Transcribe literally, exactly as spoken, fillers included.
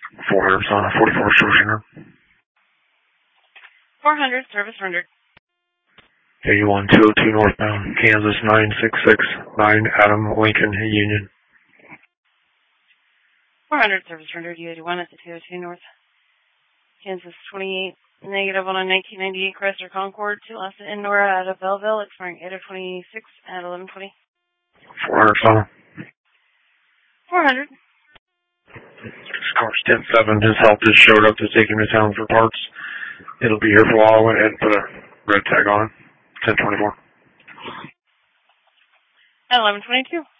four hundred, uh, forty-four, Shoreshiner. four hundred, service rendered. eighty-one, two oh two northbound, Kansas nine six six nine, Adam Lincoln, Union. four hundred, service rendered, U eighty-one at the two oh two north. Kansas twenty-eight, negative on a nineteen ninety-eight Chrysler Concorde to Lassa Indora out of Belleville, expiring eight oh twenty-six at eleven twenty. four hundred, son. four hundred. Cars ten seven, his help just showed up to take him to town for parts. It'll be here for a while. I went ahead and put a red tag on it. ten twenty-four. At eleven twenty-two.